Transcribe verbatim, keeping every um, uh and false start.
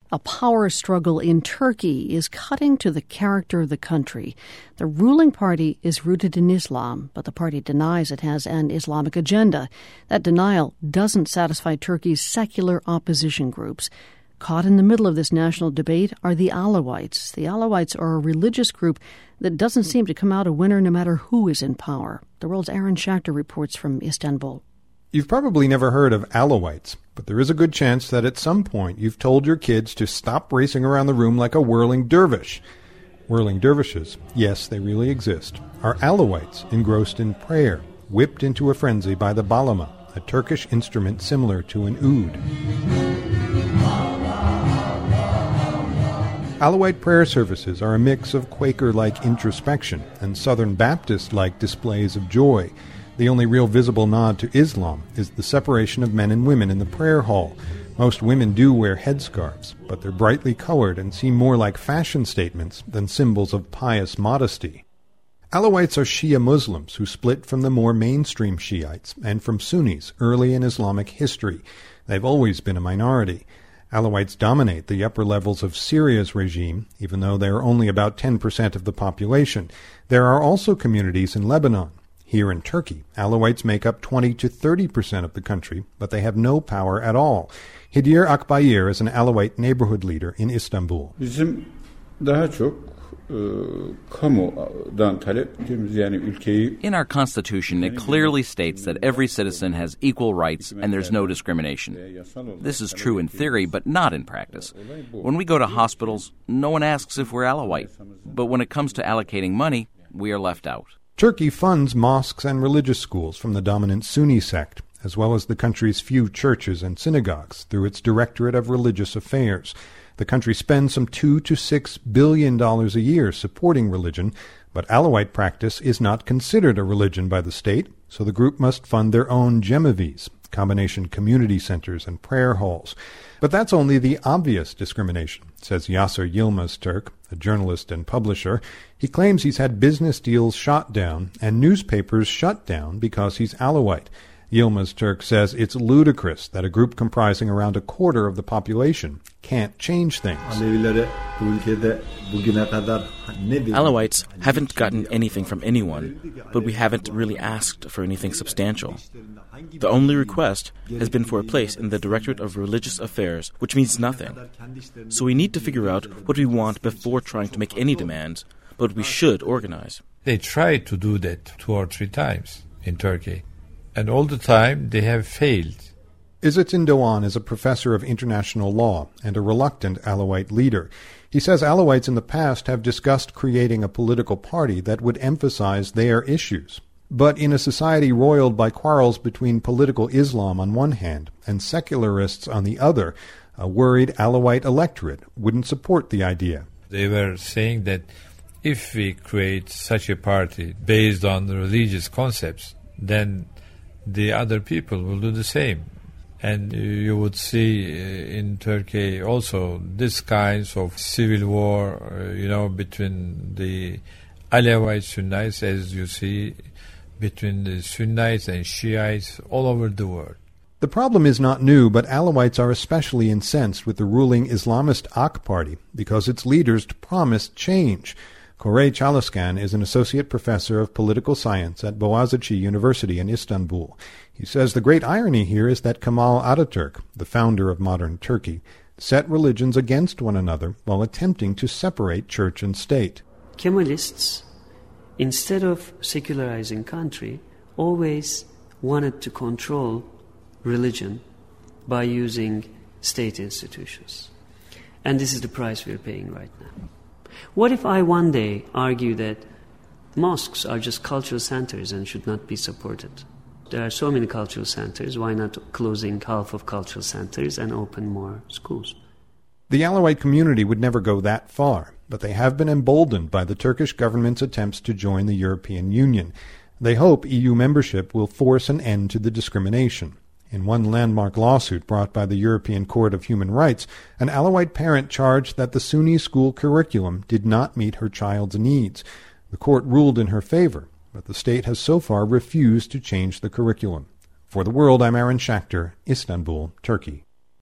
A power struggle in Turkey is cutting to the character of the country. The ruling party is rooted in Islam, but the party denies it has an Islamic agenda. That denial doesn't satisfy Turkey's secular opposition groups. Caught in the middle of this national debate are the Alawites. The Alawites are a religious group that doesn't seem to come out a winner no matter who is in power. The World's Aaron Schachter reports from Istanbul. You've probably never heard of Alawites, but there is a good chance that at some point you've told your kids to stop racing around the room like a whirling dervish. Whirling dervishes, yes, they really exist, are Alawites engrossed in prayer, whipped into a frenzy by the balama, a Turkish instrument similar to an oud. Alawite prayer services are a mix of Quaker-like introspection and Southern Baptist-like displays of joy. The only real visible nod to Islam is the separation of men and women in the prayer hall. Most women do wear headscarves, but they're brightly colored and seem more like fashion statements than symbols of pious modesty. Alawites are Shia Muslims who split from the more mainstream Shiites and from Sunnis early in Islamic history. They've always been a minority. Alawites dominate the upper levels of Syria's regime, even though they are only about ten percent of the population. There are also communities in Lebanon. Here in Turkey, Alawites make up twenty to thirty percent of the country, but they have no power at all. Hidir Akbayir is an Alawite neighborhood leader in Istanbul. Bizim daha çok kamudan talepimiz yani ülkeyi. In our constitution, it clearly states that every citizen has equal rights and there's no discrimination. This is true in theory, but not in practice. When we go to hospitals, no one asks if we're Alawite. But when it comes to allocating money, we are left out. Turkey funds mosques and religious schools from the dominant Sunni sect, as well as the country's few churches and synagogues, through its Directorate of Religious Affairs. The country spends some two to six billion dollars a year supporting religion, but Alawite practice is not considered a religion by the state, so the group must fund their own cemevis, combination community centers and prayer halls. But that's only the obvious discrimination, says Yasser Yilmaz-Turk, a journalist and publisher. He claims he's had business deals shot down and newspapers shut down because he's Alawite. Yilmaz-Turk says it's ludicrous that a group comprising around a quarter of the population can't change things. Alawites haven't gotten anything from anyone, but we haven't really asked for anything substantial. The only request has been for a place in the Directorate of Religious Affairs, which means nothing. So we need to figure out what we want before trying to make any demands, but we should organize. They tried to do that two or three times in Turkey, and all the time they have failed. Izzet Doğan is a professor of international law and a reluctant Alawite leader. He says Alawites in the past have discussed creating a political party that would emphasize their issues. But in a society roiled by quarrels between political Islam on one hand and secularists on the other, a worried Alawite electorate wouldn't support the idea. They were saying that if we create such a party based on the religious concepts, then the other people will do the same. And you would see in Turkey also this kinds of civil war, you know, between the Alawite Sunnites, as you see, between the Sunnites and Shiites all over the world. The problem is not new, but Alawites are especially incensed with the ruling Islamist AK Party because its leaders promised change. Koray Çalışkan is an associate professor of political science at Boğaziçi University in Istanbul. He says the great irony here is that Kemal Atatürk, the founder of modern Turkey, set religions against one another while attempting to separate church and state. Kemalists, instead of secularizing country, always wanted to control religion by using state institutions. And this is the price we're paying right now. What if I one day argue that mosques are just cultural centers and should not be supported? There are so many cultural centers, why not closing half of cultural centers and open more schools? The Alawite community would never go that far, but they have been emboldened by the Turkish government's attempts to join the European Union. They hope E U membership will force an end to the discrimination. In one landmark lawsuit brought by the European Court of Human Rights, an Alawite parent charged that the Sunni school curriculum did not meet her child's needs. The court ruled in her favor, but the state has so far refused to change the curriculum. For The World, I'm Aaron Schachter, Istanbul, Turkey.